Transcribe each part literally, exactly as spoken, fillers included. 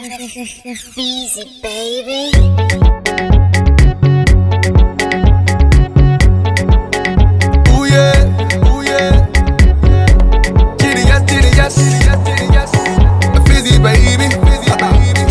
Easy, baby. Ooh yeah, ooh yeah. Kitty yes, kitty yes, yes, kitty yes. Fizzy baby, fizzy baby.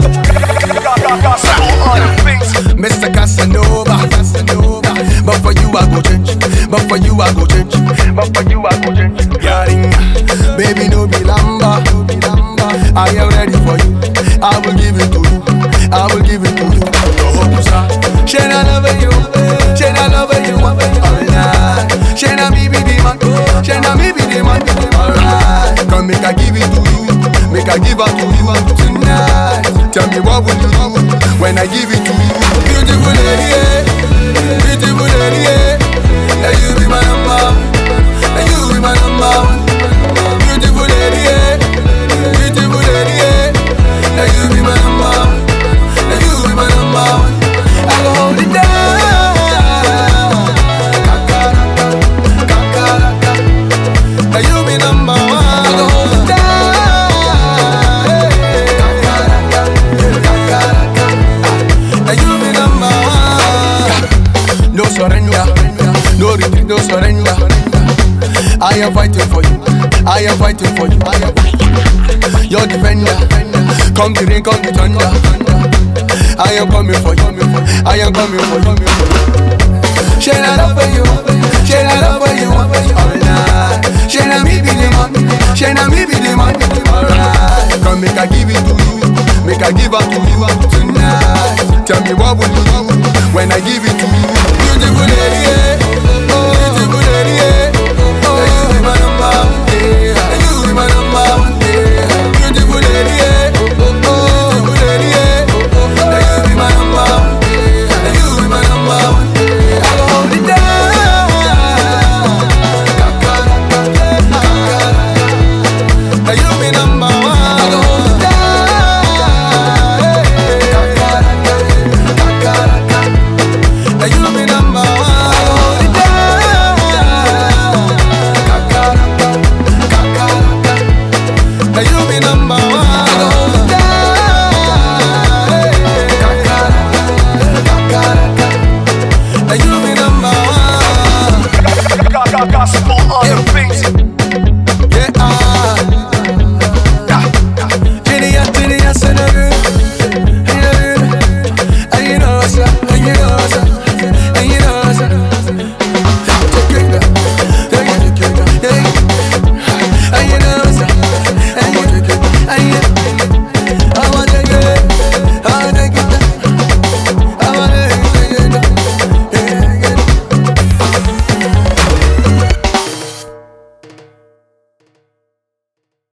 Mister Casanova, Casanova. But for you I go change, but for you I go change, but for you I go change. Yaring, baby no be lamba, no be lamba. I am ready for you. I will give it to you. I will give it to you. Shena love you, Shena love you, alright. Shena me be the man, Shena me be the man, alright. Come make I give it to you, make I give it to you tonight. Tell me what will you do when I give it to you? Beautiful lady, yeah. Beautiful lady, yeah. Now you be my number, now you be my number one. Beautiful lady, yeah. Beautiful lady, yeah. Now you be my number one, now you be my number one. I go hold it down. Kakaraka, kakaraka. Now you be number one. I go hold it down. Kakaraka, kakaraka. Now you be number one. No surrender, no retreat, no surrender. I am fighting for you. I am fighting for you. I am your defender. Come the rain, come the thunder. I am coming for you. I am coming for you. Shena love for you. Shena love for you. Alright. Shena me be the man. Shena me be the man. Alright. Come make I give it to you. Make I give it to you tonight. Tell me what will you do when I give it